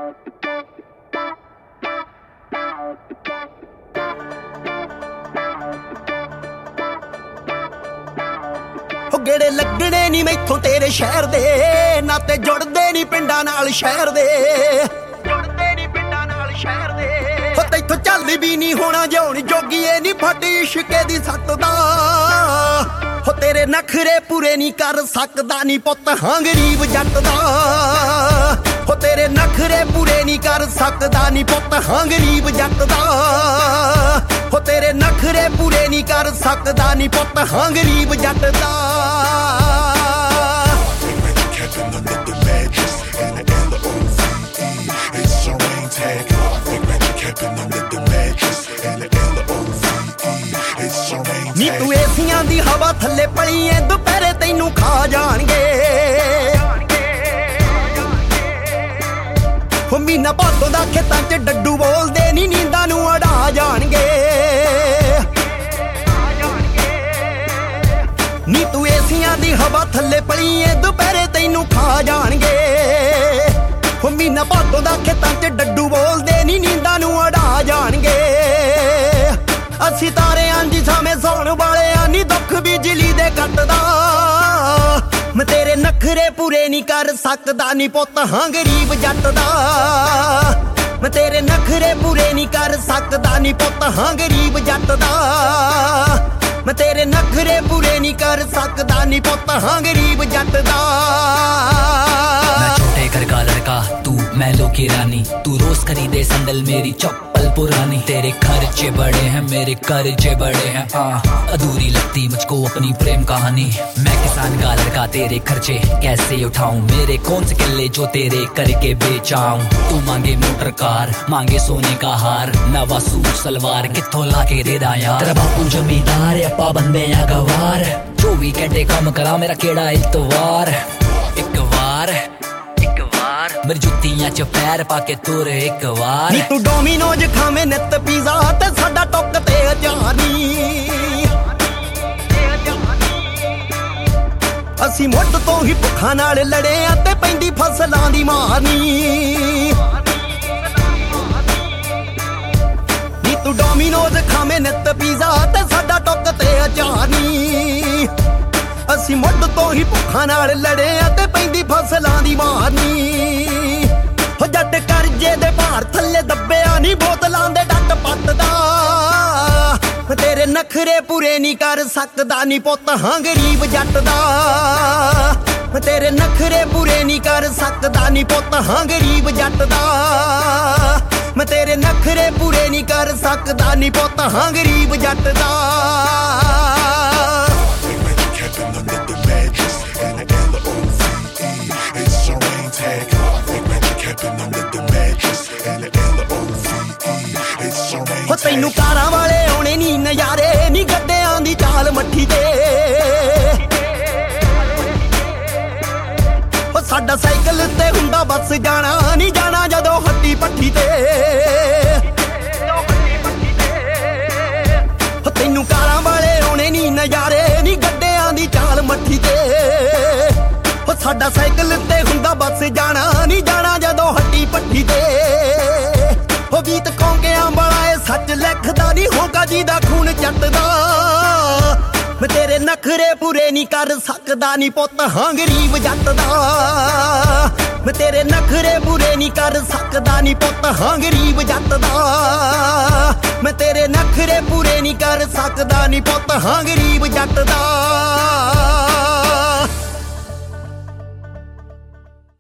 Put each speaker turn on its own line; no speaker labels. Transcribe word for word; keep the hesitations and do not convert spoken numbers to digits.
ਗੇੜੇ ਲੱਗਣੇ ਨੀ ਮੈਥੋਂ ਤੇਰੇ ਸ਼ਹਿਰ ਦੇ, ਨਾਤੇ ਜੁੜਦੇ ਨੀ ਪਿੰਡਾਂ ਨਾਲ ਸ਼ਹਿਰ ਦੇ, ਜੁੜਦੇ ਨੀ ਪਿੰਡਾਂ ਨਾਲ ਸ਼ਹਿਰ ਦੇ। ਹੋ ਤੈਥੋਂ ਚੱਲ ਵੀ ਨੀ ਹੋਣਾ ਜਿਉਣ ਜੋਗੀਏ ਨੀ ਫੱਟ ਇਸ਼ਕੇ ਦੀ ਸੱਤ ਦਾ। ਹੋ ਤੇਰੇ ਨਖਰੇ ਪੂਰੇ ਨੀ ਕਰ ਸਕਦਾ ਨੀ ਪੁੱਤ ਹਾਂ ਗਰੀਬ ਜੱਟ ਦਾ। ਹੋ ਤੇਰੇ ਨਖਰੇ ਪੂਰੇ ਨੀ ਕਰ ਸਕਦਾ ਨੀ ਪੁੱਤ ਹਾਂ ਗਰੀਬ ਜੱਟ ਦਾ। ਹੋ ਤੇਰੇ ਨਖਰੇ ਪੂਰੇ ਨੀ ਕਰ ਸਕਦਾ ਨੀ ਪੁੱਤ ਹਾਂ ਗਰੀਬ ਜੱਟ ਦਾ। ਨੀ ਤੂੰ ਏਸੀਆਂ ਦੀ ਹਵਾ ਥੱਲੇ ਪਲੀ ਏ, ਦੁਪਹਿਰੇ ਤੈਨੂੰ ਖਾ ਜਾਣਗੇ। ਹੋ ਮਹੀਨਾ ਭਾਦੋਂ ਦਾ ਖੇਤਾਂ 'ਚ ਡੱਡੂ ਬੋਲਦੇ ਨੀ ਨੀਂਦਾਂ ਨੂੰ ਅੜਾ ਜਾਣਗੇ। ਨੀ ਤੂੰ ਏਸੀਆਂ ਦੀ ਹਵਾ ਥੱਲੇ ਪਲੀ ਏ, ਦੁਪਹਿਰੇ ਤੈਨੂੰ ਖਾ ਜਾਣਗੇ। ਹੋ ਮਹੀਨਾ ਭਾਦੋਂ ਦਾ ਖੇਤਾਂ 'ਚ ਡੱਡੂ ਬੋਲਦੇ ਨੀ ਨੀਂਦਾਂ ਨੂੰ ਅੜਾ ਜਾਣਗੇ। ਅਸੀਂ ਤਾਰਿਆਂ ਦੀ ਸਾਵੇਂ ਸੌਣ ਵਾਲਿਆਂ ਨੀ ਦੁੱਖ ਬਿਜਲੀ ਦੇ ਕੱਟਦਾ। ਮੈਂ ਤੇਰੇ ਨਖਰੇ ਪੂਰੇ ਨੀ ਕਰ ਸਕਦਾ ਨੀ ਪੁੱਤ ਹਾਂ ਗਰੀਬ ਜੱਟ ਦਾ। ਮੈਂ ਤੇਰੇ ਨਖਰੇ ਪੂਰੇ ਨੀ ਕਰ ਸਕਦਾ ਨੀ ਪੁੱਤ ਹਾਂ ਗਰੀਬ ਜੱਟ ਦਾ। ਮੈਂ ਤੇਰੇ ਨਖਰੇ ਪੂਰੇ ਨੀ ਕਰ ਸਕਦਾ ਨੀ ਪੁੱਤ ਹਾਂ ਗਰੀਬ ਜੱਟ ਦਾ।
मैं छोटे घर का लड़का तू मैलों की रानी, तू रोज खरीदे संदल मेरी चप्पल पुरानी। तेरे खर्चे बड़े हैं मेरे कर्जे बड़े हैं, आ अधूरी लगती मुझको अपनी प्रेम कहानी। मैं किसान का लड़का तेरे खर्चे कैसे उठाऊं, मेरे कौन से किले जो तेरे करके बेचाऊं। तू मांगे मोटर कार मांगे सोने का हार, नवा सूट सलवार कित्थों लाके दे दा यार। तेरा बापू जमींदार या पाबंद या गवार, चौबी घंटे काम करा मेरा केड़ा इतवार। एक वार एक वार मेरी जुत्तियां च पैर पाके तुर एक वार।
नी तू डोमिनोज खावे नित पीज़ा ते साडा टुक ते अजानी। ਅਸੀਂ ਮੁੱਢ ਤੋਂ ਹੀ ਭੁੱਖਾਂ ਨਾਲ ਲੜੇ ਆ ਤੇ ਪੈਂਦੀ ਫਸਲਾਂ ਦੀ ਮਾਰਨੀ। ਨੀ ਤੂੰ ਡੋਮਿਨੋਜ਼ ਖਾਵੇਂ ਨਿਤ ਪੀਜ਼ਾ ਤੇ ਸਾਡਾ ਟੁੱਕ ਤੇ ਅਚਾਰਨੀ। ਅਸੀਂ ਮੁੱਢ ਤੋਂ ਹੀ ਭੁੱਖਾਂ ਨਾਲ ਲੜੇ ਆ ਤੇ ਪੈਂਦੀ ਫਸਲਾਂ ਦੀ ਮਾਰਨੀ। ਹੋ ਜੱਟ ਕਰਜੇ ਦੇ ਭਾਰ ਥੱਲੇ ਦੱਬਿਆ ਨੀ ਬੋਤਲਾਂ ਦੇ ਡੱਟ ਪੱਟਦਾ। ਤੇਰੇ ਨਖਰੇ ਪੂਰੇ ਨੀ ਕਰ ਸਕਦਾ ਨੀ ਪੁੱਤ ਹਾਂ ਗਰੀਬ ਜੱਟ ਦਾ। ਤੇਰੇ ਨਖਰੇ ਪੂਰੇ ਨੀ ਕਰ ਸਕਦਾ ਨੀ ਪੁੱਤ ਹਾਂ ਗਰੀਬ ਜੱਟ ਦਾ। ਮੈਂ ਤੇਰੇ ਨਖਰੇ ਪੂਰੇ ਨੀ ਕਰ ਸਕਦਾ ਨੀ ਪੁੱਤ ਹਾਂ ਗਰੀਬ ਜੱਟ ਦਾ। ਹੋ ਤੈਨੂੰ ਕਾਰਾਂ ਵਾਲੇ ਆਉਣੇ ਨੀ ਨਜ਼ਾਰੇ, ਨੀ ਗੱਡਿਆਂ ਦੀ ਚਾਲ ਮੱਠੀ ਤੇ। ਹੋ ਸਾਡਾ ਸਾਈਕਲ ਤੇ ਹੁੰਦਾ ਬੱਸ ਜਾਣਾ ਨੀ ਜਾਣਾ ਜਦੋਂ ਹੱਟੀ ਪੱਠੀ ਤੇ। ਹੋ ਤੈਨੂੰ ਕਾਰਾਂ ਵਾਲੇ ਆਉਣੇ ਨੀ ਨਜ਼ਾਰੇ, ਨੀ ਗੱਡਿਆਂ ਦੀ ਚਾਲ ਮੱਠੀ ਤੇ। ਹੋ ਸਾਡਾ ਸਾਈਕਲ ਤੇ ਹੁੰਦਾ ਬੱਸ ਜਾਣਾ ਨੀ ਜਾਣਾ ਜਦੋਂ ਹੱਟੀ ਪੱਠੀ ਤੇ। ਹੋ ਗੀਤ ਕੌਂਕਿਆਂ ਵਾਲਾ ਏ ਸੱਚ ਲਿਖਦਾ ਨੀ ਹੋਗਾ ਜਿਹਦਾ ਖੂਨ ਚੱਟਦਾ। ਮੈਂ ਤੇਰੇ ਨਖਰੇ ਪੂਰੇ ਨੀ ਕਰ ਸਕਦਾ ਨੀ ਪੁੱਤ ਹਾਂ ਗਰੀਬ ਜੱਟ ਦਾ। ਮੈਂ ਤੇਰੇ ਨਖਰੇ ਪੂਰੇ ਨੀ ਕਰ ਸਕਦਾ ਨੀ ਪੁੱਤ ਹਾਂ ਗਰੀਬ ਜੱਟ ਦਾ। ਮੈਂ ਤੇਰੇ ਨਖਰੇ ਪੂਰੇ ਨੀ ਕਰ ਸਕਦਾ ਨੀ ਪੁੱਤ ਹਾਂ ਗਰੀਬ ਜੱਟ ਦਾ।